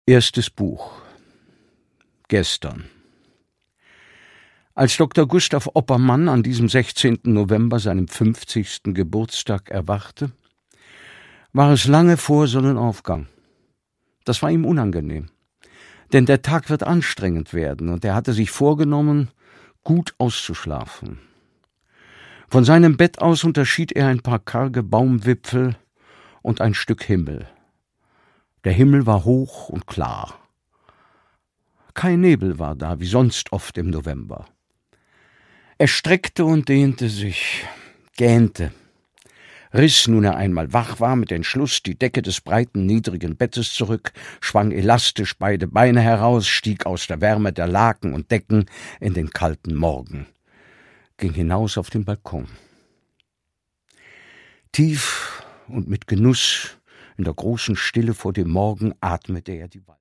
Erstes Buch. Gestern. Als Dr. Gustav Oppermann an diesem 16. November, seinem 50. Geburtstag, erwachte, war es lange vor Sonnenaufgang. Das war ihm unangenehm, denn der Tag wird anstrengend werden und er hatte sich vorgenommen, gut auszuschlafen. Von seinem Bett aus unterschied er ein paar karge Baumwipfel und ein Stück Himmel. Der Himmel war hoch und klar. Kein Nebel war da, wie sonst oft im November. Er streckte und dehnte sich, gähnte, riss, nun er einmal wach war, mit Entschluss die Decke des breiten, niedrigen Bettes zurück, schwang elastisch beide Beine heraus, stieg aus der Wärme der Laken und Decken in den kalten Morgen, ging hinaus auf den Balkon. Tief und mit Genuss in der großen Stille vor dem Morgen atmete er die Wald.